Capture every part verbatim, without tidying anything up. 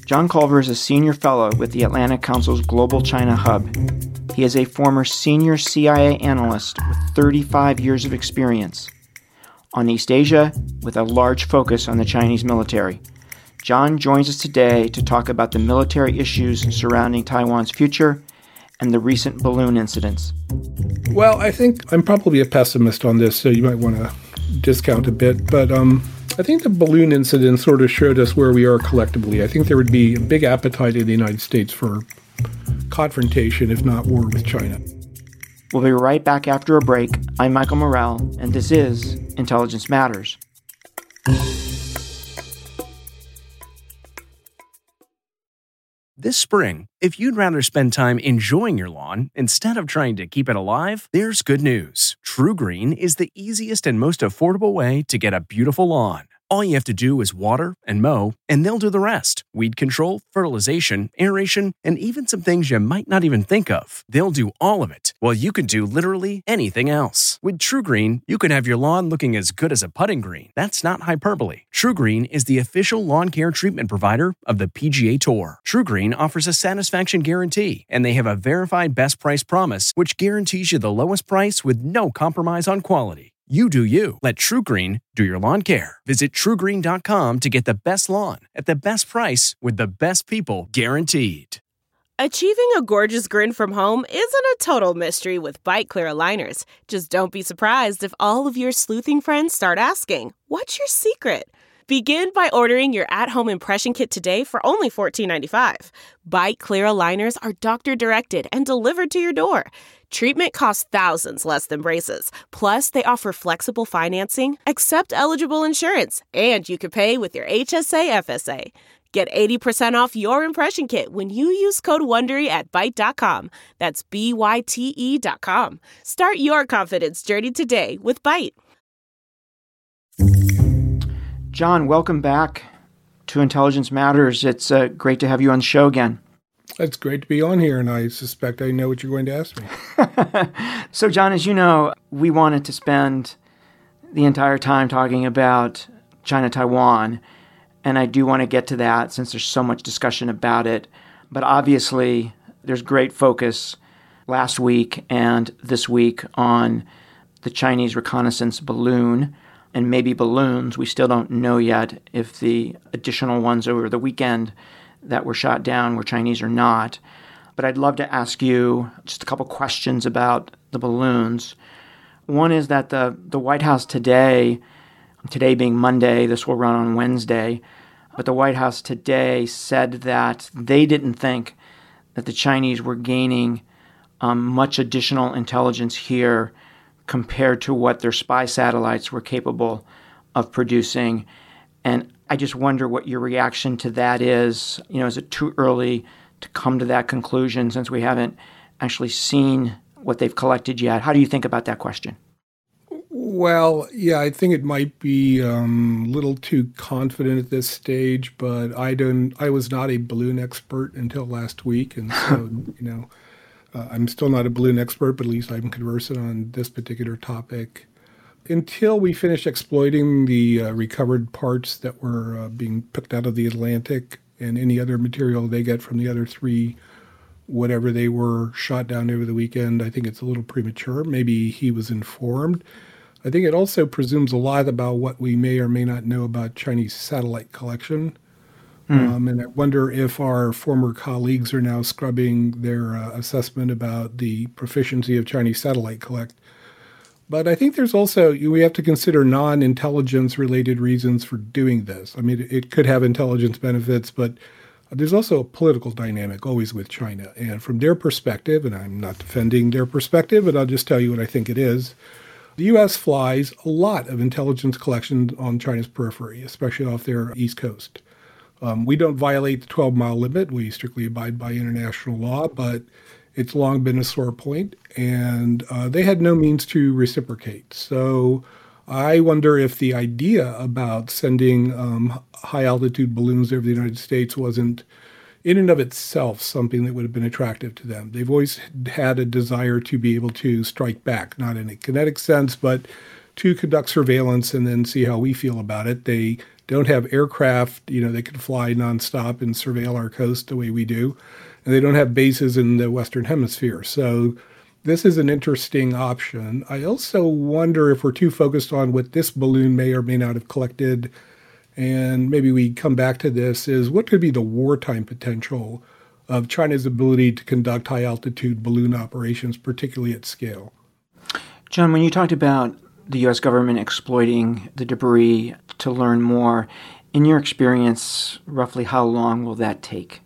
John Culver is a senior fellow with the Atlantic Council's Global China Hub. He is a former senior C I A analyst with thirty-five years of experience on East Asia with a large focus on the Chinese military. John joins us today to talk about the military issues surrounding Taiwan's future and the recent balloon incidents. Well, I think I'm probably a pessimist on this, so you might want to discount a bit, but um, I think the balloon incident sort of showed us where we are collectively. I think there would be a big appetite in the United States for confrontation, if not war, with China. We'll be right back after a break. I'm Michael Morell, and this is Intelligence Matters. This spring, if you'd rather spend time enjoying your lawn instead of trying to keep it alive, there's good news. TruGreen is the easiest and most affordable way to get a beautiful lawn. All you have to do is water and mow, and they'll do the rest. Weed control, fertilization, aeration, and even some things you might not even think of. They'll do all of it, while you can do literally anything else. With TruGreen, you can have your lawn looking as good as a putting green. That's not hyperbole. TruGreen is the official lawn care treatment provider of the P G A Tour. TruGreen offers a satisfaction guarantee, and they have a verified best price promise, which guarantees you the lowest price with no compromise on quality. You do you. Let TruGreen do your lawn care. Visit True Green dot com to get the best lawn at the best price with the best people guaranteed. Achieving a gorgeous grin from home isn't a total mystery with Byte Clear aligners. Just don't be surprised if all of your sleuthing friends start asking, "What's your secret?" Begin by ordering your at-home impression kit today for only fourteen ninety-five. Byte Clear aligners are doctor-directed and delivered to your door. Treatment costs thousands less than braces. Plus, they offer flexible financing, accept eligible insurance, and you can pay with your H S A F S A. Get eighty percent off your impression kit when you use code WONDERY at byte dot com. That's B Y T E dot com. Start your confidence journey today with Byte. John, welcome back to Intelligence Matters. It's uh, great to have you on the show again. It's great to be on here, and I suspect I know what you're going to ask me. So, John, as you know, we wanted to spend the entire time talking about China-Taiwan, and I do want to get to that since there's so much discussion about it. But obviously, there's great focus last week and this week on the Chinese reconnaissance balloon and maybe balloons. We still don't know yet if the additional ones over the weekend that were shot down were Chinese or not. But I'd love to ask you just a couple questions about the balloons. One is that the, the White House today, today being Monday, this will run on Wednesday, but the White House today said that they didn't think that the Chinese were gaining um, much additional intelligence here compared to what their spy satellites were capable of producing. And I just wonder what your reaction to that is. You know, is it too early to come to that conclusion since we haven't actually seen what they've collected yet? How do you think about that question? Well, yeah, I think it might be um, a little too confident at this stage, but I don't. I was not a balloon expert until last week, and so you know, uh, I'm still not a balloon expert, but at least I'm conversant on this particular topic. Until we finish exploiting the uh, recovered parts that were uh, being picked out of the Atlantic and any other material they get from the other three, whatever they were, shot down over the weekend, I think it's a little premature. Maybe he was informed. I think it also presumes a lot about what we may or may not know about Chinese satellite collection. Mm. Um, and I wonder if our former colleagues are now scrubbing their uh, assessment about the proficiency of Chinese satellite collect. But I think there's also, we have to consider non-intelligence related reasons for doing this. I mean, it could have intelligence benefits, but there's also a political dynamic always with China. And from their perspective, and I'm not defending their perspective, but I'll just tell you what I think it is. The U S flies a lot of intelligence collection on China's periphery, especially off their east coast. Um, we don't violate the twelve-mile limit. We strictly abide by international law, but it's long been a sore point, and uh, they had no means to reciprocate. So I wonder if the idea about sending um, high-altitude balloons over the United States wasn't, in and of itself, something that would have been attractive to them. They've always had a desire to be able to strike back, not in a kinetic sense, but to conduct surveillance and then see how we feel about it. They don't have aircraft, you know, they can fly nonstop and surveil our coast the way we do. And they don't have bases in the Western Hemisphere. So this is an interesting option. I also wonder if we're too focused on what this balloon may or may not have collected, and maybe we come back to this, is what could be the wartime potential of China's ability to conduct high-altitude balloon operations, particularly at scale. John, when you talked about the U S government exploiting the debris to learn more, in your experience, roughly how long will that take?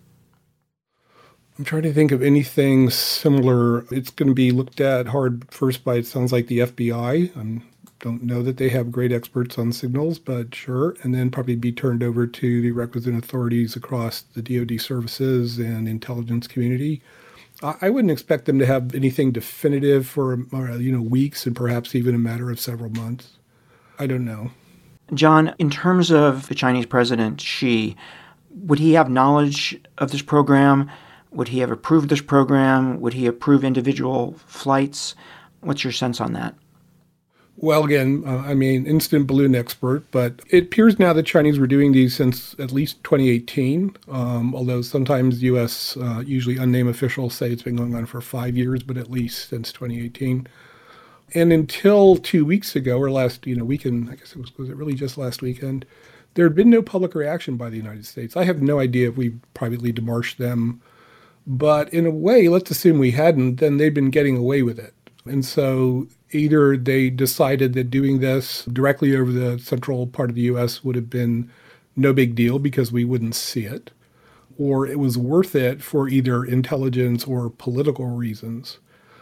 I'm trying to think of anything similar. It's going to be looked at hard first by, it sounds like, the F B I. I don't know that they have great experts on signals, but sure. And then probably be turned over to the requisite authorities across the D O D services and intelligence community. I wouldn't expect them to have anything definitive for, you know, weeks and perhaps even a matter of several months. I don't know. John, in terms of the Chinese president, Xi, would he have knowledge of this program? Would he have approved this program? Would he approve individual flights? What's your sense on that? Well, again, uh, I mean, instant balloon expert, but it appears now that Chinese were doing these since at least twenty eighteen, um, although sometimes U S, uh, usually unnamed officials say it's been going on for five years, but at least since twenty eighteen. And until two weeks ago, or last, you know, weekend, I guess it was, was it really just last weekend, there had been no public reaction by the United States. I have no idea if we privately demarched them, but in a way, let's assume we hadn't, then they'd been getting away with it. And so either they decided that doing this directly over the central part of the U S would have been no big deal because we wouldn't see it, or it was worth it for either intelligence or political reasons.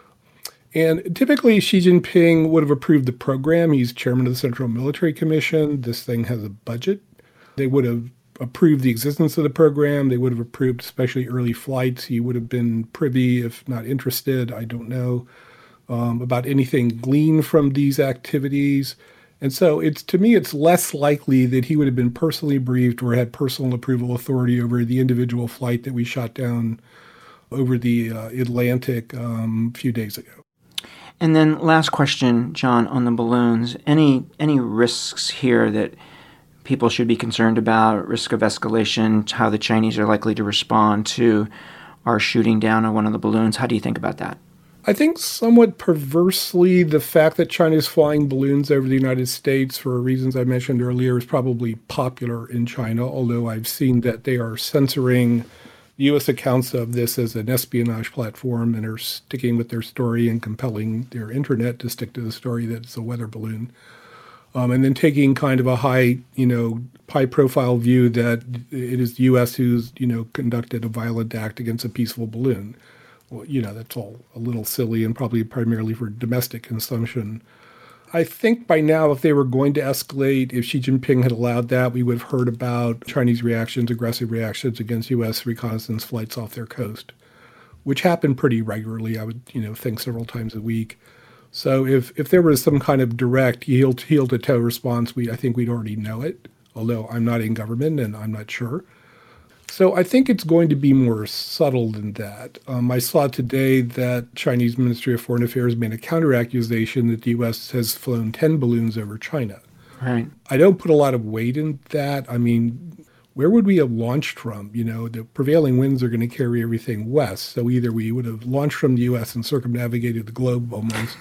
And typically Xi Jinping would have approved the program. He's chairman of the Central Military Commission. This thing has a budget. They would have approved the existence of the program. They would have approved especially early flights. He would have been privy, if not interested, I don't know, Um, about anything gleaned from these activities. And so it's, to me, it's less likely that he would have been personally briefed or had personal approval authority over the individual flight that we shot down over the uh, Atlantic um, a few days ago. And then last question, John, on the balloons. Any any risks here that people should be concerned about, risk of escalation, how the Chinese are likely to respond to our shooting down on one of the balloons? How do you think about that? I think somewhat perversely, the fact that China is flying balloons over the United States for reasons I mentioned earlier is probably popular in China, although I've seen that they are censoring U S accounts of this as an espionage platform and are sticking with their story and compelling their internet to stick to the story that it's a weather balloon. Um, and then taking kind of a high, you know, high-profile view that it is the U S who's, you know, conducted a violent act against a peaceful balloon. Well, you know, that's all a little silly and probably primarily for domestic consumption. I think by now, if they were going to escalate, if Xi Jinping had allowed that, we would have heard about Chinese reactions, aggressive reactions against U S reconnaissance flights off their coast, which happen pretty regularly, I would, you know, think several times a week. So if, if there was some kind of direct heel, heel-to-toe response, we I think we'd already know it, although I'm not in government and I'm not sure. So I think it's going to be more subtle than that. Um, I saw today that Chinese Ministry of Foreign Affairs made a counter-accusation that the U S has flown ten balloons over China. Right. I don't put a lot of weight in that. I mean, where would we have launched from? You know, the prevailing winds are going to carry everything west. So either we would have launched from the U S and circumnavigated the globe almost,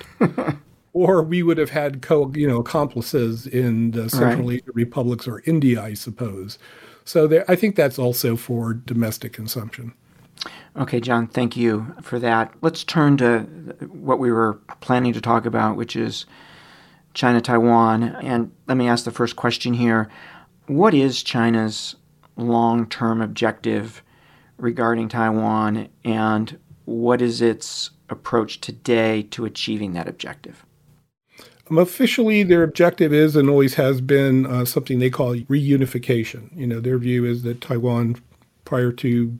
or we would have had co, you know, accomplices in the Central Right. Asian republics or India, I suppose. So there, I think that's also for domestic consumption. Okay, John, thank you for that. Let's turn to what we were planning to talk about, which is China-Taiwan. And let me ask the first question here. What is China's long-term objective regarding Taiwan, and what is its approach today to achieving that objective? Um, officially, their objective is and always has been uh, something they call reunification. You know, their view is that Taiwan, prior to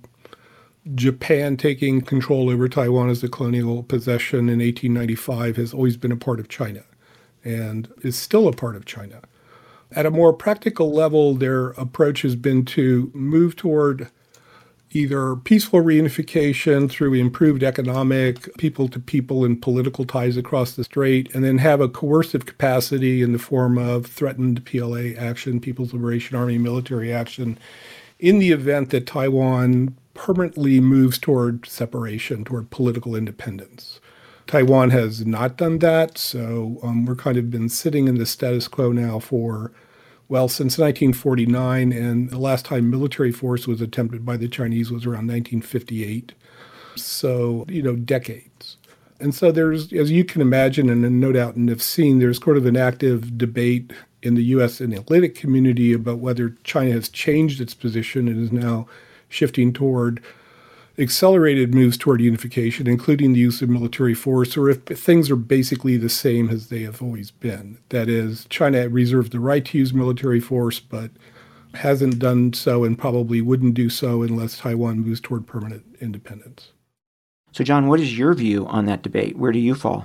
Japan taking control over Taiwan as a colonial possession in eighteen ninety-five, has always been a part of China and is still a part of China. At a more practical level, their approach has been to move toward either peaceful reunification through improved economic, people-to-people and political ties across the strait, and then have a coercive capacity in the form of threatened P L A action, People's Liberation Army military action, in the event that Taiwan permanently moves toward separation, toward political independence. Taiwan has not done that, so um, we're kind of been sitting in the status quo now for, well, since nineteen forty-nine, and the last time military force was attempted by the Chinese was around nineteen fifty-eight. So, you know, decades. And so there's, as you can imagine, and no doubt and have seen, there's sort of an active debate in the U S analytic community about whether China has changed its position and is now shifting toward accelerated moves toward unification, including the use of military force, or if things are basically the same as they have always been. That is, China reserved the right to use military force, but hasn't done so and probably wouldn't do so unless Taiwan moves toward permanent independence. So, John, what is your view on that debate? Where do you fall?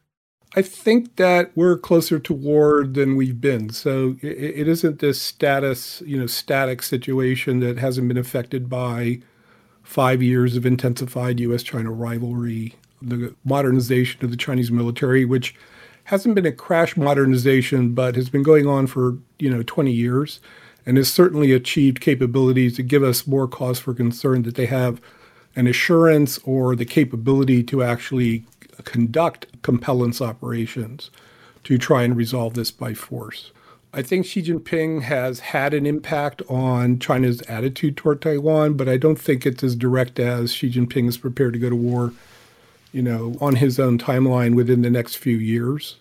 I think that we're closer to war than we've been. So it, it isn't this status, you know, static situation that hasn't been affected by five years of intensified U S China rivalry, the modernization of the Chinese military, which hasn't been a crash modernization, but has been going on for, you know, twenty years, and has certainly achieved capabilities that give us more cause for concern that they have an assurance or the capability to actually conduct compellence operations to try and resolve this by force. I think Xi Jinping has had an impact on China's attitude toward Taiwan, but I don't think it's as direct as Xi Jinping is prepared to go to war, you know, on his own timeline within the next few years.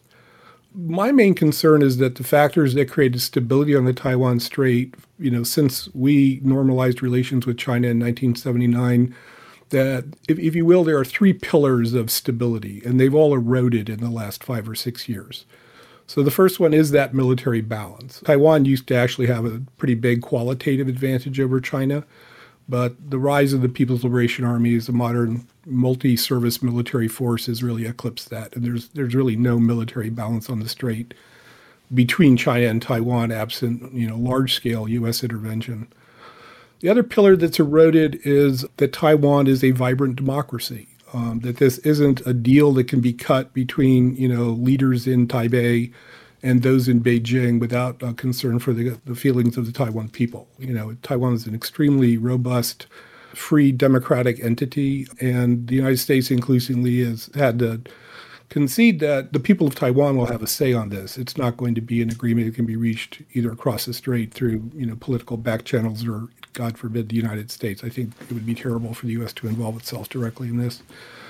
My main concern is that the factors that created stability on the Taiwan Strait, you know, since we normalized relations with China in nineteen seventy-nine, that, if, if you will, there are three pillars of stability, and they've all eroded in the last five or six years. So the first one is that military balance. Taiwan used to actually have a pretty big qualitative advantage over China, but the rise of the People's Liberation Army as a modern multi-service military force has really eclipsed that. And there's there's really no military balance on the strait between China and Taiwan absent, you know, large-scale U S intervention. The other pillar that's eroded is that Taiwan is a vibrant democracy. Um, that this isn't a deal that can be cut between, you know, leaders in Taipei and those in Beijing without uh, concern for the, the feelings of the Taiwan people. You know, Taiwan is an extremely robust, free, democratic entity, and the United States increasingly has had to concede that the people of Taiwan will have a say on this. It's not going to be an agreement that can be reached either across the strait through, you know, political back channels or, God forbid, the United States. I think it would be terrible for the U S to involve itself directly in this.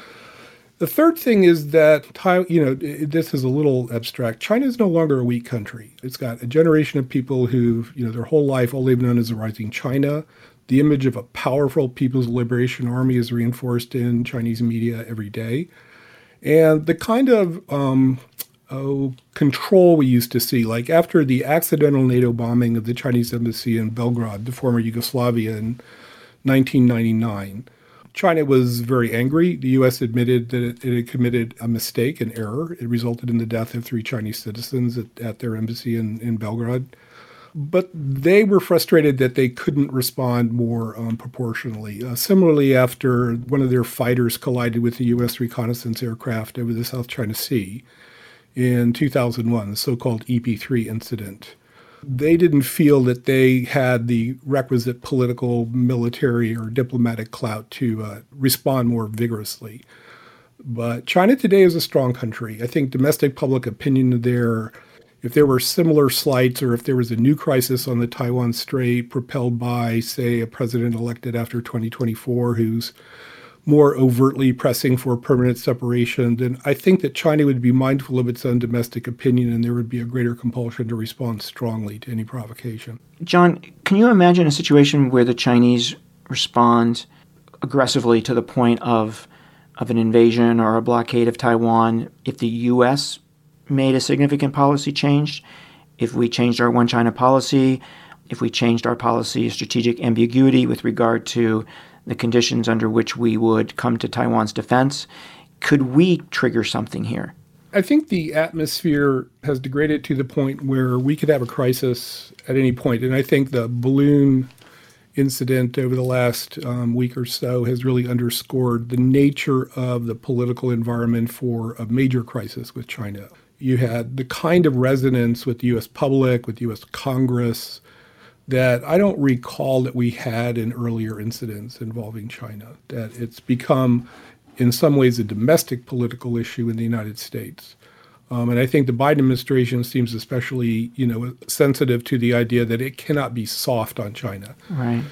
The third thing is that, you know, this is a little abstract. China is no longer a weak country. It's got a generation of people who, you know, their whole life, all they've known is a rising China. The image of a powerful People's Liberation Army is reinforced in Chinese media every day. And the kind of um, oh, control we used to see, like after the accidental NATO bombing of the Chinese embassy in Belgrade, the former Yugoslavia, in nineteen ninety-nine, China was very angry. The U S admitted that it, it had committed a mistake, an error. It resulted in the death of three Chinese citizens at, at their embassy in, in Belgrade. But they were frustrated that they couldn't respond more um, proportionally. Uh, similarly, after one of their fighters collided with the U S reconnaissance aircraft over the South China Sea in two thousand one, the so-called E P three incident, they didn't feel that they had the requisite political, military, or diplomatic clout to uh, respond more vigorously. But China today is a strong country. I think domestic public opinion there, if there were similar slights or if there was a new crisis on the Taiwan Strait propelled by, say, a president elected after twenty twenty-four who's more overtly pressing for permanent separation, then I think that China would be mindful of its own domestic opinion and there would be a greater compulsion to respond strongly to any provocation. John, can you imagine a situation where the Chinese respond aggressively to the point of of an invasion or a blockade of Taiwan if the U S made a significant policy change, if we changed our one China policy, if we changed our policy of strategic ambiguity with regard to the conditions under which we would come to Taiwan's defense? Could we trigger something here? I think the atmosphere has degraded to the point where we could have a crisis at any point. And I think the balloon incident over the last um, week or so has really underscored the nature of the political environment for a major crisis with China. You had the kind of resonance with the U S public, with the U S Congress, that I don't recall that we had in earlier incidents involving China, that it's become in some ways a domestic political issue in the United States. Um, and I think the Biden administration seems especially, you know, sensitive to the idea that it cannot be soft on China. Right.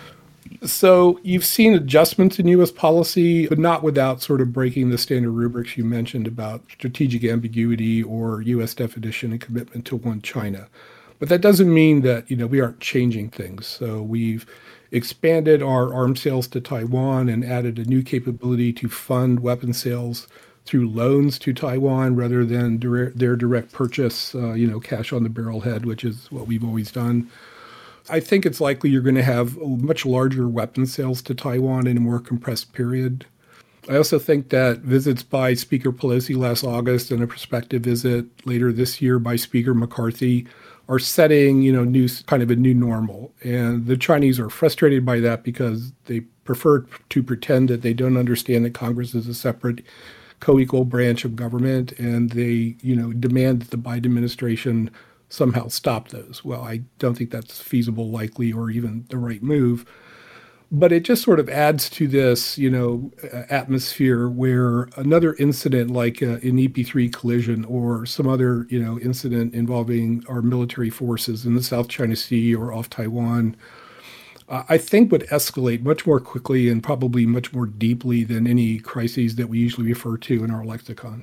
So you've seen adjustments in U S policy, but not without sort of breaking the standard rubrics you mentioned about strategic ambiguity or U S definition and commitment to one China. But that doesn't mean that, you know, we aren't changing things. So we've expanded our arms sales to Taiwan and added a new capability to fund weapon sales through loans to Taiwan rather than direct, their direct purchase, uh, you know, cash on the barrelhead, which is what we've always done. I think it's likely you're going to have much larger weapon sales to Taiwan in a more compressed period. I also think that visits by Speaker Pelosi last August and a prospective visit later this year by Speaker McCarthy are setting, you know, new kind of a new normal. And the Chinese are frustrated by that because they prefer to pretend that they don't understand that Congress is a separate co-equal branch of government, and they, you know, demand that the Biden administration somehow stop those. Well, I don't think that's feasible, likely, or even the right move. But it just sort of adds to this, you know, atmosphere where another incident like uh, an E P three collision or some other, you know, incident involving our military forces in the South China Sea or off Taiwan, uh, I think would escalate much more quickly and probably much more deeply than any crises that we usually refer to in our lexicon.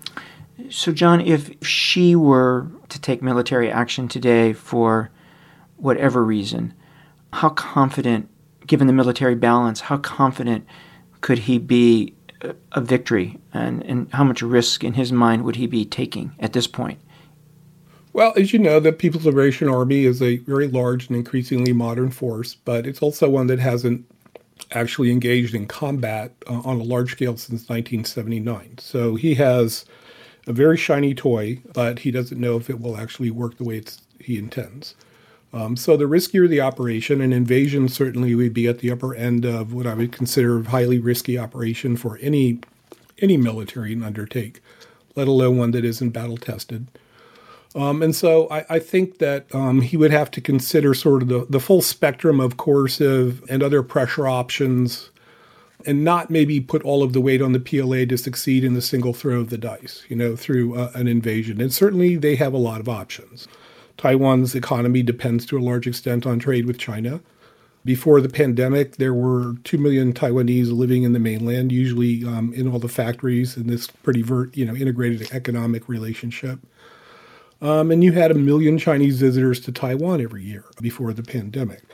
So, John, if she were to take military action today for whatever reason, how confident, given the military balance, how confident could he be a victory, and, and how much risk in his mind would he be taking at this point? Well, as you know, the People's Liberation Army is a very large and increasingly modern force, but it's also one that hasn't actually engaged in combat uh, on a large scale since nineteen seventy-nine. So he has a very shiny toy, but he doesn't know if it will actually work the way it's, he intends. Um, so the riskier the operation, an invasion certainly would be at the upper end of what I would consider a highly risky operation for any any military to undertake, let alone one that isn't battle tested. Um, and so I, I think that um, he would have to consider sort of the, the full spectrum of coercive and other pressure options, and not maybe put all of the weight on the P L A to succeed in the single throw of the dice, you know, through uh, an invasion. And certainly they have a lot of options. Taiwan's economy depends to a large extent on trade with China. Before the pandemic, there were two million Taiwanese living in the mainland, usually um, in all the factories in this pretty ver- you know, integrated economic relationship. Um, and you had a million Chinese visitors to Taiwan every year before the pandemic.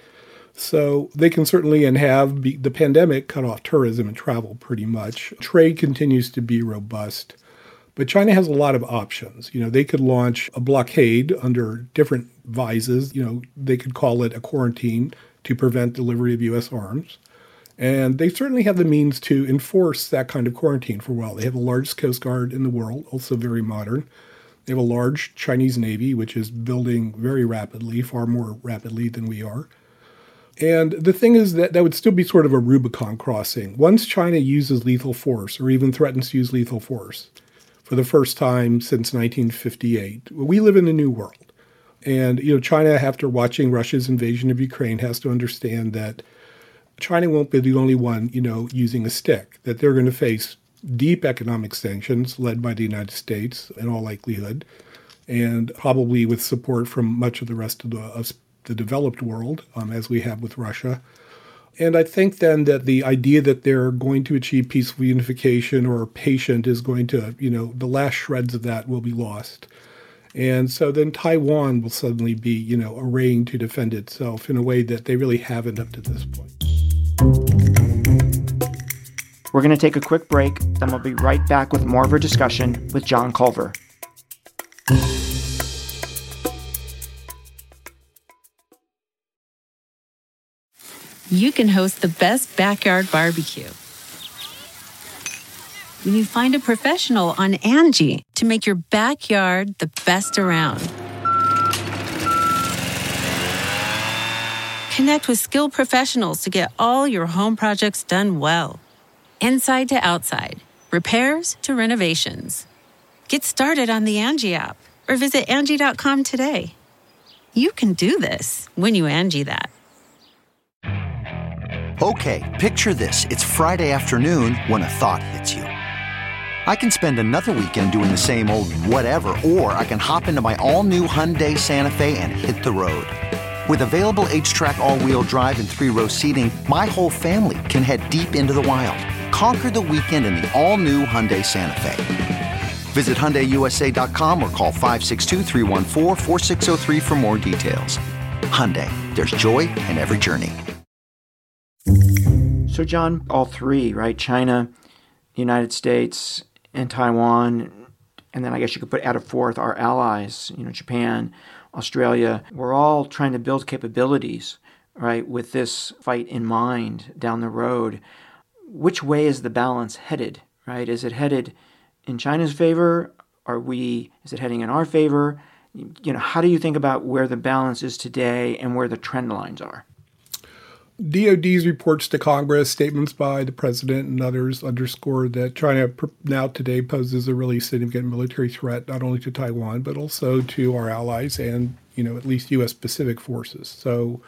So they can certainly, and have, be, the pandemic cut off tourism and travel pretty much. Trade continues to be robust. But China has a lot of options. You know, they could launch a blockade under different vises. You know, they could call it a quarantine to prevent delivery of U S arms. And they certainly have the means to enforce that kind of quarantine for a while. They have the largest Coast Guard in the world, also very modern. They have a large Chinese Navy, which is building very rapidly, far more rapidly than we are. And the thing is that that would still be sort of a Rubicon crossing. Once China uses lethal force, or even threatens to use lethal force, for the first time since nineteen fifty-eight, we live in a new world. And, you know, China, after watching Russia's invasion of Ukraine, has to understand that China won't be the only one, you know, using a stick, that they're going to face deep economic sanctions led by the United States in all likelihood, and probably with support from much of the rest of the, of the developed world, um, as we have with Russia. And I think then that the idea that they're going to achieve peaceful unification or patient is going to, you know, the last shreds of that will be lost. And so then Taiwan will suddenly be, you know, arraying to defend itself in a way that they really haven't up to this point. We're going to take a quick break, then we'll be right back with more of our discussion with John Culver. You can host the best backyard barbecue when you find a professional on Angie to make your backyard the best around. Connect with skilled professionals to get all your home projects done well. Inside to outside, repairs to renovations. Get started on the Angie app or visit Angie dot com today. You can do this when you Angie that. Okay, picture this. It's Friday afternoon when a thought hits you. I can spend another weekend doing the same old whatever, or I can hop into my all-new Hyundai Santa Fe and hit the road. With available H-Track all-wheel drive and three-row seating, my whole family can head deep into the wild. Conquer the weekend in the all-new Hyundai Santa Fe. Visit Hyundai U S A dot com or call five six two, three one four, four six zero three for more details. Hyundai, there's joy in every journey. So, John, all three, right? China, the United States, and Taiwan, and then I guess you could put add a fourth, our allies, you know, Japan, Australia. We're all trying to build capabilities, right, with this fight in mind down the road. Which way is the balance headed, right? Is it headed in China's favor? Are we, is it heading in our favor? You know, how do you think about where the balance is today and where the trend lines are? D O D's reports to Congress, statements by the president and others underscore that China now today poses a really significant military threat, not only to Taiwan, but also to our allies and, you know, at least U S Pacific forces. So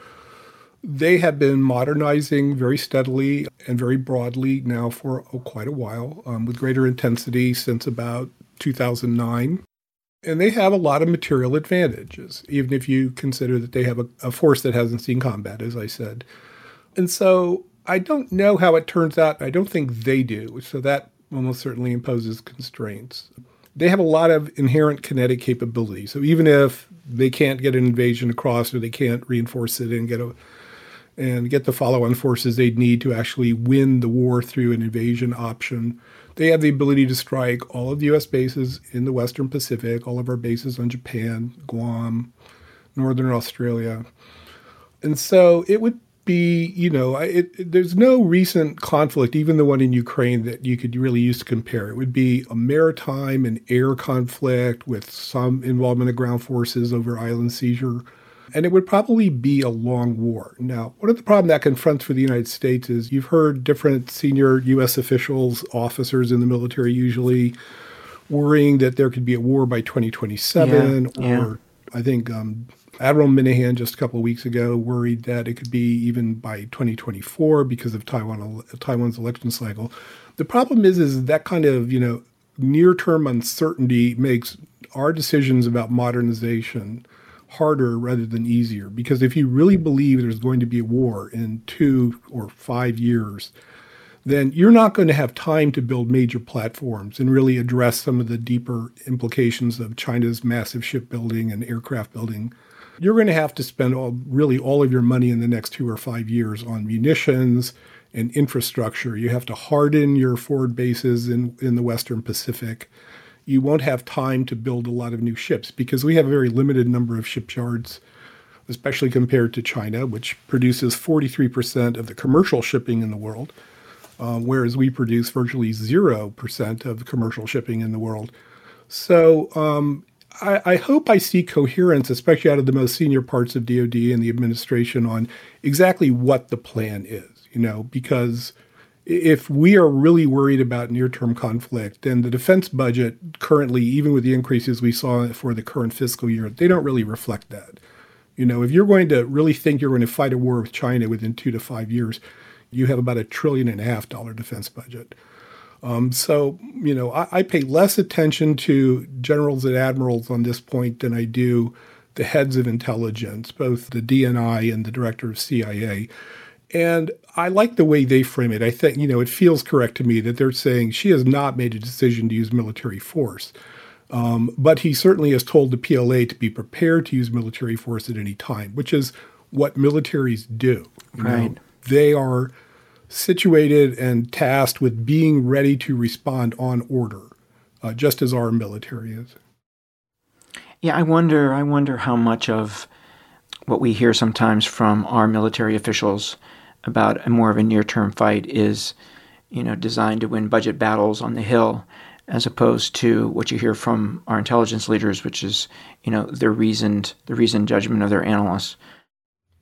they have been modernizing very steadily and very broadly now for oh, quite a while, um, with greater intensity since about two thousand nine. And they have a lot of material advantages, even if you consider that they have a, a force that hasn't seen combat, as I said. And so I don't know how it turns out. I don't think they do. So that almost certainly imposes constraints. They have a lot of inherent kinetic capability. So even if they can't get an invasion across or they can't reinforce it and get a and get the follow-on forces they'd need to actually win the war through an invasion option, they have the ability to strike all of the U S bases in the Western Pacific, all of our bases on Japan, Guam, Northern Australia. And so it would be, you know, it, it, there's no recent conflict, even the one in Ukraine, that you could really use to compare. It would be a maritime and air conflict with some involvement of ground forces over island seizure. And it would probably be a long war. Now, one of the problems that confronts for the United States is you've heard different senior U S officials, officers in the military usually, worrying that there could be a war by twenty twenty-seven. Yeah, yeah. Or I think um, Admiral Minahan just a couple of weeks ago worried that it could be even by twenty twenty-four because of Taiwan Taiwan's election cycle. The problem is, is that kind of, you know, near-term uncertainty makes our decisions about modernization harder rather than easier. Because if you really believe there's going to be a war in two or five years, then you're not going to have time to build major platforms and really address some of the deeper implications of China's massive shipbuilding and aircraft building. You're going to have to spend all, really all of your money in the next two or five years on munitions and infrastructure. You have to harden your forward bases in, in the Western Pacific. You won't have time to build a lot of new ships because we have a very limited number of shipyards, especially compared to China, which produces forty-three percent of the commercial shipping in the world, uh, whereas we produce virtually zero percent of the commercial shipping in the world. So um, I, I hope I see coherence, especially out of the most senior parts of D O D and the administration, on exactly what the plan is, you know, because if we are really worried about near-term conflict, then the defense budget currently, even with the increases we saw for the current fiscal year, they don't really reflect that. You know, if you're going to really think you're going to fight a war with China within two to five years, you have about a trillion and a half dollar defense budget. Um, so, you know, I, I pay less attention to generals and admirals on this point than I do the heads of intelligence, both the D N I and the director of C I A. And I like the way they frame it. I think, you know, it feels correct to me that they're saying she has not made a decision to use military force. Um, but he certainly has told the P L A to be prepared to use military force at any time, which is what militaries do. You right. know, they are situated and tasked with being ready to respond on order, uh, just as our military is. Yeah, I wonder, I wonder how much of what we hear sometimes from our military officials about a more of a near-term fight is, you know, designed to win budget battles on the Hill, as opposed to what you hear from our intelligence leaders, which is, you know, the reasoned, the reasoned judgment of their analysts.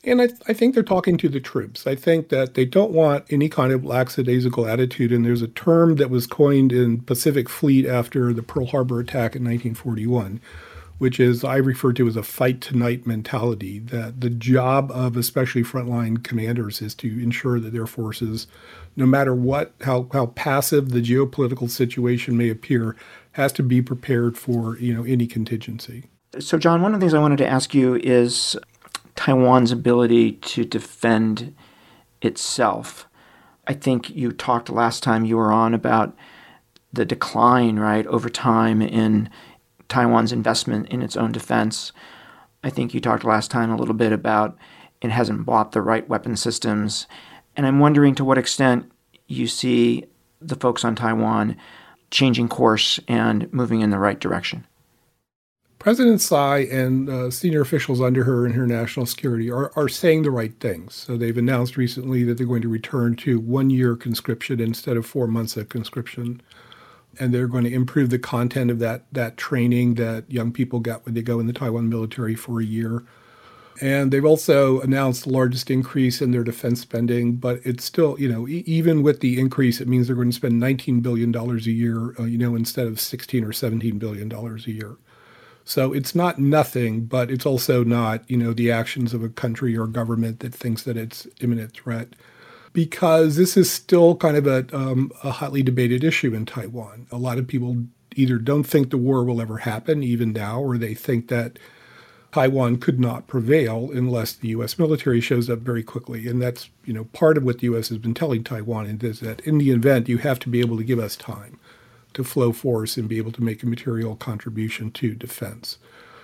And I, I think they're talking to the troops. I think that they don't want any kind of lackadaisical attitude. And there's a term that was coined in Pacific Fleet after the Pearl Harbor attack in nineteen forty-one, which is I refer to as a fight tonight mentality, that the job of especially frontline commanders is to ensure that their forces, no matter what, how, how passive the geopolitical situation may appear, has to be prepared for, you know, any contingency. So, John, one of the things I wanted to ask you is Taiwan's ability to defend itself. I think you talked last time you were on about the decline, right, over time in Taiwan's investment in its own defense. I think you talked last time a little bit about it hasn't bought the right weapon systems. And I'm wondering to what extent you see the folks on Taiwan changing course and moving in the right direction. President Tsai and uh, senior officials under her in her national security are, are saying the right things. So they've announced recently that they're going to return to one-year conscription instead of four months of conscription. And they're going to improve the content of that that training that young people get when they go in the Taiwan military for a year. And they've also announced the largest increase in their defense spending, but it's still, you know, e- even with the increase, it means they're going to spend nineteen billion dollars a year, uh, you know, instead of sixteen or seventeen billion dollars a year. So it's not nothing, but it's also not, you know, the actions of a country or government that thinks that it's imminent threat. Because this is still kind of a, um, a hotly debated issue in Taiwan. A lot of people either don't think the war will ever happen, even now, or they think that Taiwan could not prevail unless the U S military shows up very quickly. And that's, you know, part of what the U S has been telling Taiwan is that in the event, you have to be able to give us time to flow force and be able to make a material contribution to defense.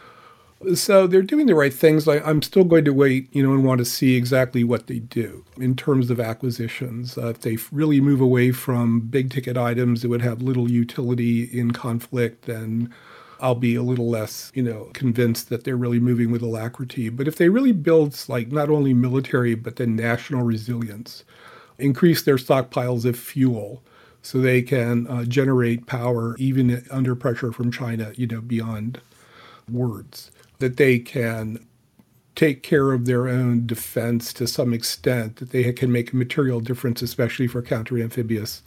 So they're doing the right things. I, I'm still going to wait, you know, and want to see exactly what they do in terms of acquisitions. Uh, if they really move away from big ticket items that would have little utility in conflict, then I'll be a little less, you know, convinced that they're really moving with alacrity. But if they really build, like, not only military, but then national resilience, increase their stockpiles of fuel, so they can uh, generate power even under pressure from China, you know, beyond words, that they can take care of their own defense to some extent, that they can make a material difference, especially for counter-amphibious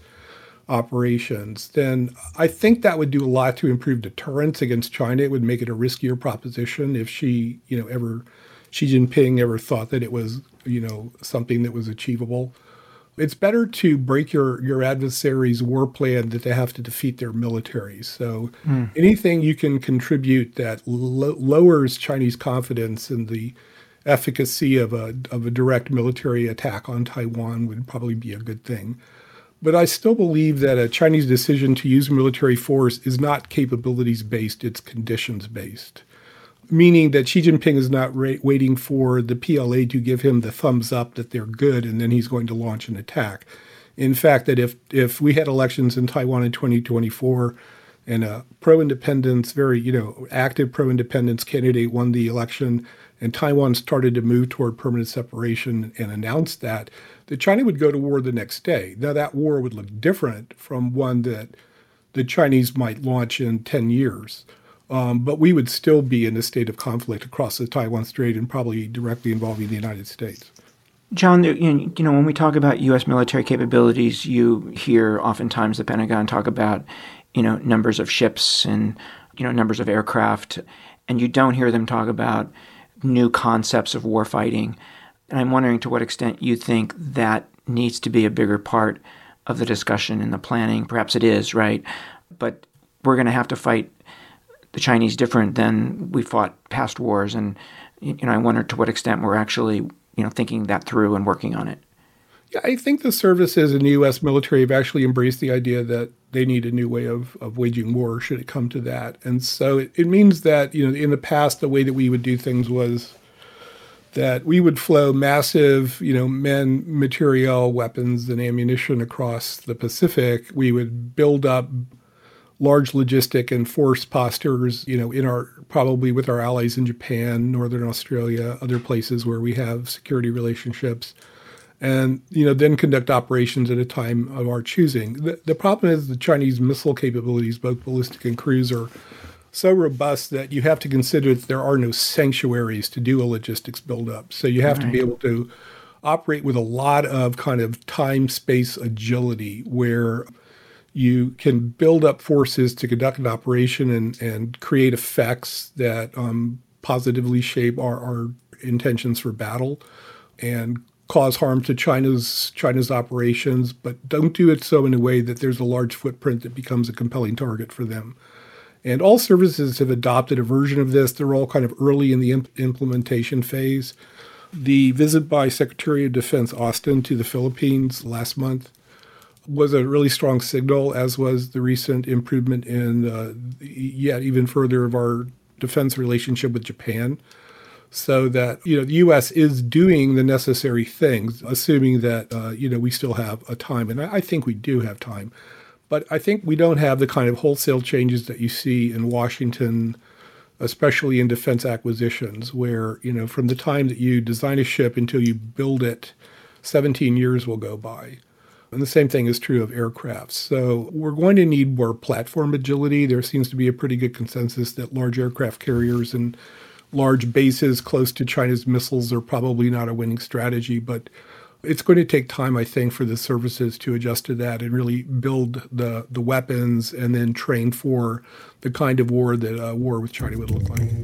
operations, then I think that would do a lot to improve deterrence against China. It would make it a riskier proposition if she, you know, ever, Xi Jinping ever thought that it was, you know, something that was achievable. It's better to break your, your adversary's war plan than to have to defeat their military. So mm. anything you can contribute that lo- lowers Chinese confidence in the efficacy of a of a direct military attack on Taiwan would probably be a good thing. But I still believe that a Chinese decision to use military force is not capabilities-based, it's conditions-based. Meaning that Xi Jinping is not ra- waiting for the P L A to give him the thumbs up that they're good, and then he's going to launch an attack. In fact, that if if we had elections in Taiwan in twenty twenty-four and a pro-independence, very, you know, active pro-independence candidate won the election, and Taiwan started to move toward permanent separation and announced that, that China would go to war the next day. Now, that war would look different from one that the Chinese might launch in ten years. Um, but we would still be in a state of conflict across the Taiwan Strait and probably directly involving the United States. John, you know, when we talk about U S military capabilities, you hear oftentimes the Pentagon talk about, you know, numbers of ships and, you know, numbers of aircraft, and you don't hear them talk about new concepts of warfighting. And I'm wondering to what extent you think that needs to be a bigger part of the discussion and the planning. Perhaps it is, right? But we're going to have to fight the Chinese different than we fought past wars. And, you know, I wonder to what extent we're actually, you know, thinking that through and working on it. Yeah, I think the services in the U S military have actually embraced the idea that they need a new way of, of waging war should it come to that. And so it, it means that, you know, in the past, the way that we would do things was that we would flow massive, you know, men, material, weapons, and ammunition across the Pacific. We would build up large logistic and force postures, you know, in our, probably with our allies in Japan, Northern Australia, other places where we have security relationships, and, you know, then conduct operations at a time of our choosing. The, the problem is the Chinese missile capabilities, both ballistic and cruise, are, so robust that you have to consider that there are no sanctuaries to do a logistics buildup. So you have right. to be able to operate with a lot of kind of time, space agility where you can build up forces to conduct an operation and, and create effects that um, positively shape our, our intentions for battle and cause harm to China's China's operations, but don't do it so in a way that there's a large footprint that becomes a compelling target for them. And all services have adopted a version of this. They're all kind of early in the imp- implementation phase. The visit by Secretary of Defense Austin to the Philippines last month was a really strong signal, as was the recent improvement in, uh, yet even further, of our defense relationship with Japan. So that, you know, the U S is doing the necessary things, assuming that, uh, you know, we still have a time. And I, I think we do have time. But I think we don't have the kind of wholesale changes that you see in Washington, especially in defense acquisitions, where, you know, from the time that you design a ship until you build it, seventeen years will go by. And the same thing is true of aircraft. So we're going to need more platform agility. There seems to be a pretty good consensus that large aircraft carriers and large bases close to China's missiles are probably not a winning strategy, but it's going to take time, I think, for the services to adjust to that and really build the, the weapons and then train for the kind of war that a war with China would look like.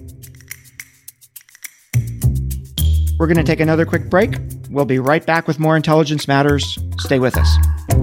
We're going to take another quick break. We'll be right back with more Intelligence Matters. Stay with us.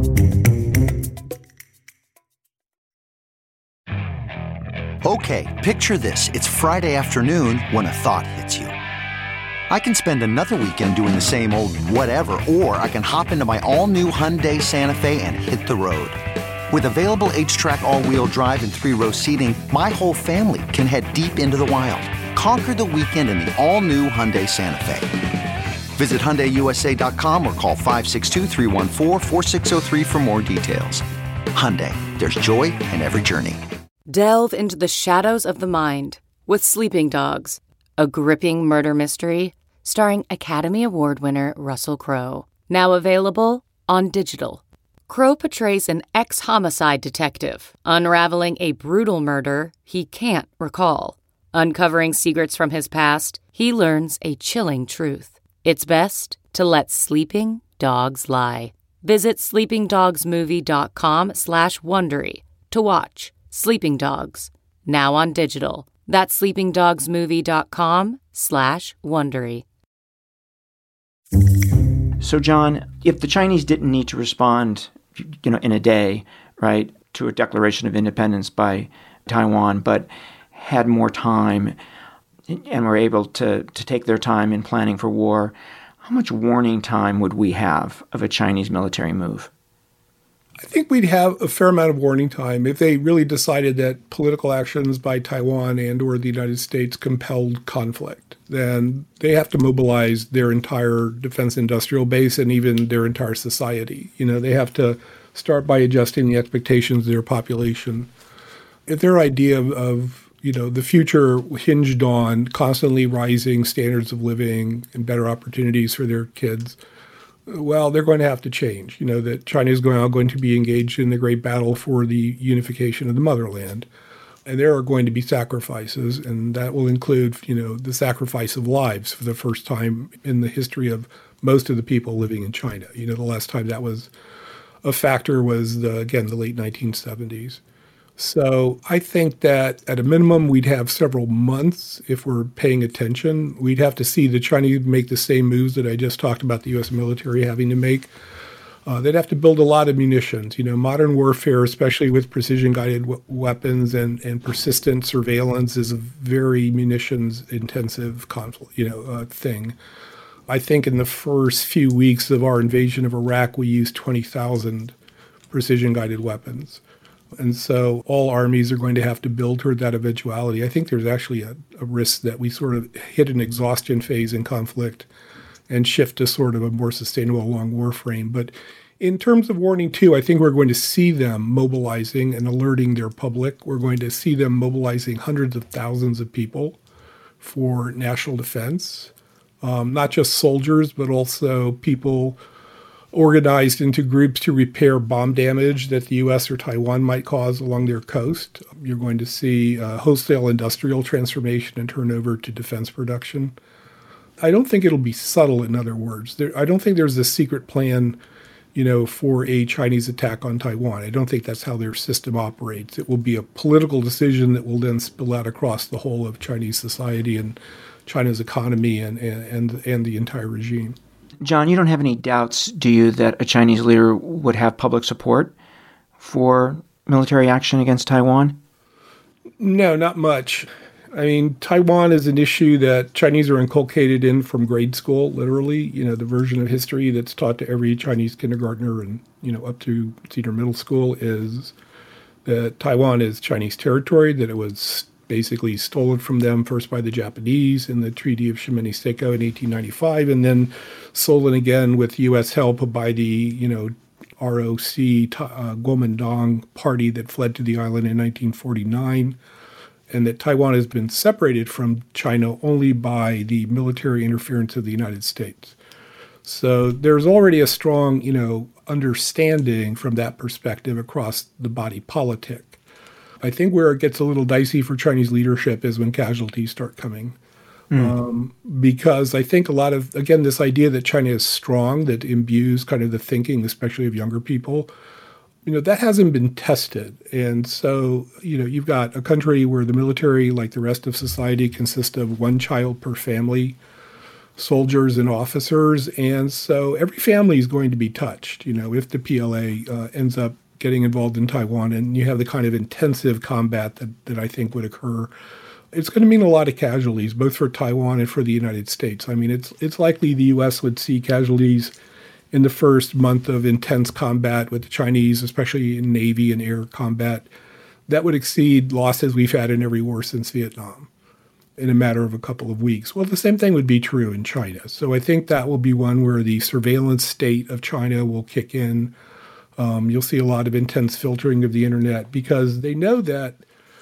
Okay, picture this. It's Friday afternoon when a thought hits you. I can spend another weekend doing the same old whatever, or I can hop into my all-new Hyundai Santa Fe and hit the road. With available H-Track all-wheel drive and three-row seating, my whole family can head deep into the wild. Conquer the weekend in the all-new Hyundai Santa Fe. Visit Hyundai U S A dot com or call five six two, three one four, four six zero three for more details. Hyundai, there's joy in every journey. Delve into the shadows of the mind with Sleeping Dogs, a gripping murder mystery starring Academy Award winner Russell Crowe. Now available on digital. Crowe portrays an ex-homicide detective unraveling a brutal murder he can't recall. Uncovering secrets from his past, he learns a chilling truth. It's best to let sleeping dogs lie. Visit sleepingdogsmovie.com slash Wondery to watch Sleeping Dogs, now on digital. That's sleepingdogsmovie.com slash Wondery. So, John, if the Chinese didn't need to respond, you know, in a day, right, to a declaration of independence by Taiwan, but had more time and were able to, to take their time in planning for war, how much warning time would we have of a Chinese military move? I think we'd have a fair amount of warning time if they really decided that political actions by Taiwan and or the United States compelled conflict. Then they have to mobilize their entire defense industrial base and even their entire society. You know, they have to start by adjusting the expectations of their population. If their idea of, of you know, the future hinged on constantly rising standards of living and better opportunities for their kids, well, they're going to have to change. You know, that China is going, going to be engaged in the great battle for the unification of the motherland. And there are going to be sacrifices, and that will include, you know, the sacrifice of lives for the first time in the history of most of the people living in China. You know, the last time that was a factor was, the, again, the late nineteen seventies. So I think that at a minimum, we'd have several months if we're paying attention. We'd have to see the Chinese make the same moves that I just talked about the U S military having to make. Uh, they'd have to build a lot of munitions. You know, modern warfare, especially with precision-guided w- weapons and, and persistent surveillance, is a very munitions-intensive conflict, you know, uh, thing. I think in the first few weeks of our invasion of Iraq, we used twenty thousand precision-guided weapons. And so all armies are going to have to build toward that eventuality. I think there's actually a, a risk that we sort of hit an exhaustion phase in conflict and shift to sort of a more sustainable long war frame. But in terms of warning, too, I think we're going to see them mobilizing and alerting their public. We're going to see them mobilizing hundreds of thousands of people for national defense, um, not just soldiers, but also people organized into groups to repair bomb damage that the U S or Taiwan might cause along their coast. You're going to see uh, wholesale industrial transformation and turnover to defense production. I don't think it'll be subtle, in other words. There, I don't think there's a secret plan, you know, for a Chinese attack on Taiwan. I don't think that's how their system operates. It will be a political decision that will then spill out across the whole of Chinese society and China's economy and, and, and, and the entire regime. John, you don't have any doubts, do you, that a Chinese leader would have public support for military action against Taiwan? No, not much. I mean, Taiwan is an issue that Chinese are inculcated in from grade school, literally. You know, the version of history that's taught to every Chinese kindergartner and, you know, up to senior middle school is that Taiwan is Chinese territory, that it was basically stolen from them first by the Japanese in the Treaty of Shimonoseki in eighteen ninety-five, and then stolen again with U S help by the, you know, R O C uh, Kuomintang party that fled to the island in nineteen forty-nine, and that Taiwan has been separated from China only by the military interference of the United States. So there's already a strong, you know, understanding from that perspective across the body politic. I think where it gets a little dicey for Chinese leadership is when casualties start coming. Mm. Um, because I think a lot of, again, this idea that China is strong, that imbues kind of the thinking, especially of younger people, you know, that hasn't been tested. And so, you know, you've got a country where the military, like the rest of society, consists of one child per family, soldiers and officers. And so every family is going to be touched, you know, if the P L A uh, ends up getting involved in Taiwan, and you have the kind of intensive combat that, that I think would occur. It's going to mean a lot of casualties, both for Taiwan and for the United States. I mean, it's it's likely the U S would see casualties in the first month of intense combat with the Chinese, especially in Navy and air combat, that would exceed losses we've had in every war since Vietnam in a matter of a couple of weeks. Well, the same thing would be true in China. So I think that will be one where the surveillance state of China will kick in. Um, you'll see a lot of intense filtering of the internet because they know that,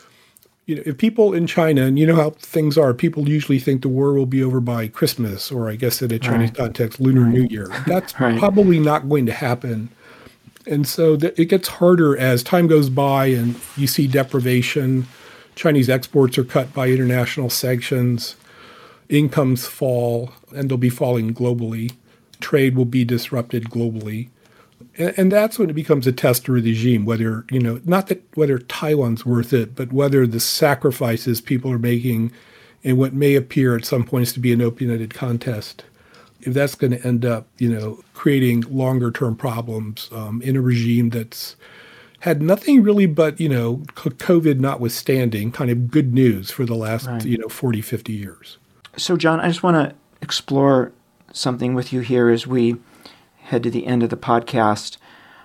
you know, if people in China, and you know how things are, people usually think the war will be over by Christmas, or I guess in a Chinese right. context, Lunar right. New Year. That's right. probably not going to happen. And so th- it gets harder as time goes by and you see deprivation. Chinese exports are cut by international sanctions. Incomes fall, and they'll be falling globally. Trade will be disrupted globally. And that's when it becomes a test to the regime, whether, you know, not that whether Taiwan's worth it, but whether the sacrifices people are making in what may appear at some points to be an open-ended contest, if that's going to end up, you know, creating longer-term problems um, in a regime that's had nothing really but, you know, COVID notwithstanding, kind of good news for the last, right. you know, forty, fifty years. So, John, I just want to explore something with you here as we head to the end of the podcast.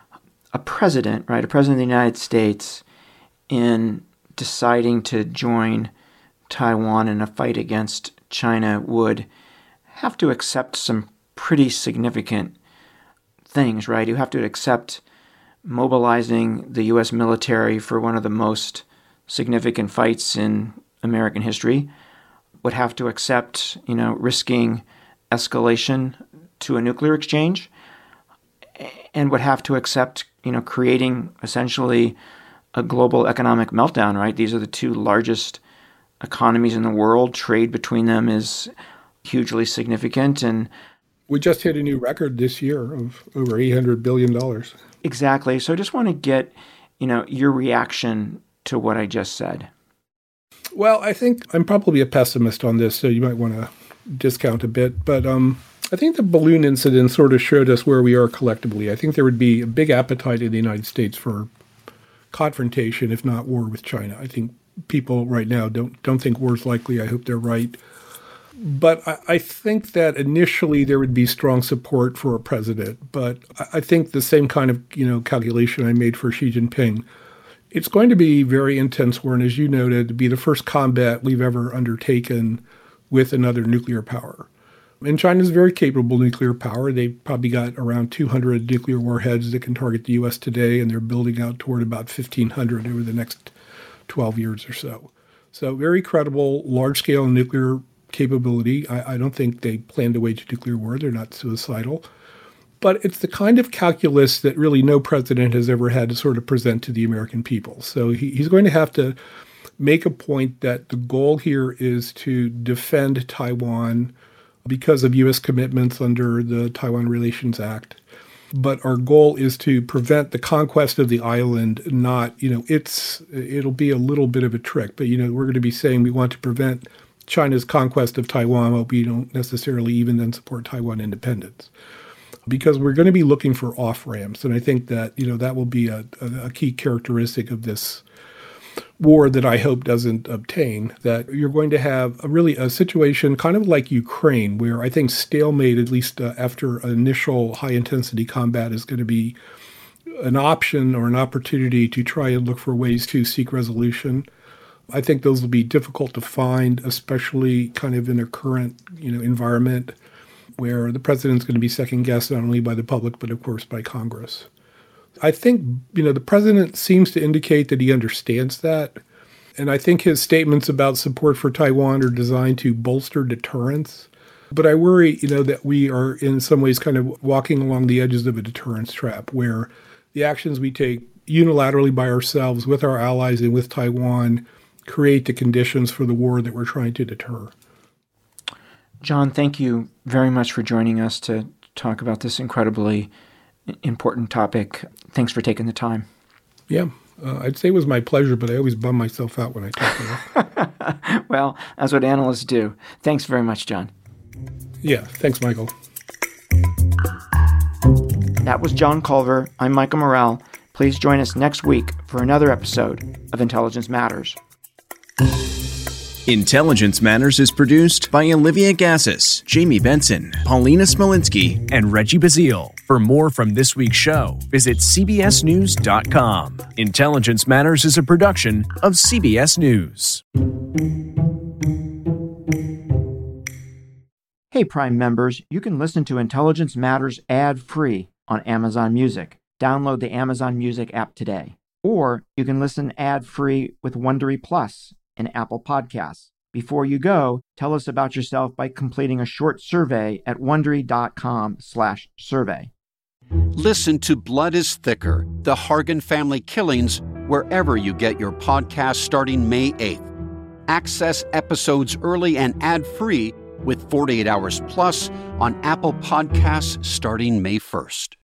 A president, right, a president of the United States, in deciding to join Taiwan in a fight against China would have to accept some pretty significant things, right? You have to accept mobilizing the U S military for one of the most significant fights in American history, would have to accept, you know, risking escalation to a nuclear exchange, and would have to accept, you know, creating essentially a global economic meltdown, right? These are the two largest economies in the world. Trade between them is hugely significant. And we just hit a new record this year of over eight hundred billion dollars. Exactly. So I just want to get, you know, your reaction to what I just said. Well, I think I'm probably a pessimist on this, so you might want to discount a bit. But um, I think the balloon incident sort of showed us where we are collectively. I think there would be a big appetite in the United States for confrontation, if not war with China. I think people right now don't don't think war is likely. I hope they're right. But I, I think that initially there would be strong support for a president. But I, I think the same kind of, you know, calculation I made for Xi Jinping. It's going to be very intense war, and as you noted, to be the first combat we've ever undertaken with another nuclear power. And China's a very capable nuclear power. They've probably got around two hundred nuclear warheads that can target the U S today, and they're building out toward about fifteen hundred over the next twelve years or so. So very credible, large-scale nuclear capability. I, I don't think they plan to wage a nuclear war. They're not suicidal. But it's the kind of calculus that really no president has ever had to sort of present to the American people. So he, he's going to have to make a point that the goal here is to defend Taiwan because of U S commitments under the Taiwan Relations Act. But our goal is to prevent the conquest of the island, not, you know, it's, it'll be a little bit of a trick, but, you know, we're going to be saying we want to prevent China's conquest of Taiwan, but we don't necessarily even then support Taiwan independence. Because we're going to be looking for off-ramps. And I think that, you know, that will be a, a, a key characteristic of this war that I hope doesn't obtain, that you're going to have a really a situation kind of like Ukraine, where I think stalemate, at least uh, after initial high-intensity combat, is going to be an option or an opportunity to try and look for ways to seek resolution. I think those will be difficult to find, especially kind of in a current, you know, environment where the president's going to be second-guessed not only by the public, but of course by Congress. I think, you know, the president seems to indicate that he understands that. And I think his statements about support for Taiwan are designed to bolster deterrence. But I worry, you know, that we are in some ways kind of walking along the edges of a deterrence trap where the actions we take unilaterally by ourselves with our allies and with Taiwan create the conditions for the war that we're trying to deter. John, thank you very much for joining us to talk about this incredibly important topic. Thanks for taking the time. Yeah, uh, I'd say it was my pleasure, but I always bum myself out when I talk about it. Well, that's what analysts do. Thanks very much, John. Yeah, thanks, Michael. That was John Culver. I'm Michael Morell. Please join us next week for another episode of Intelligence Matters. Intelligence Matters is produced by Olivia Gassis, Jamie Benson, Paulina Smolinski, and Reggie Bazile. For more from this week's show, visit c b s news dot com. Intelligence Matters is a production of C B S News. Hey, Prime members, you can listen to Intelligence Matters ad-free on Amazon Music. Download the Amazon Music app today. Or you can listen ad-free with Wondery Plus and Apple Podcasts. Before you go, tell us about yourself by completing a short survey at Wondery.com slash survey. Listen to Blood is Thicker, The Hargan Family Killings, wherever you get your podcast starting May eighth. Access episodes early and ad-free with forty-eight hours plus on Apple Podcasts starting May first.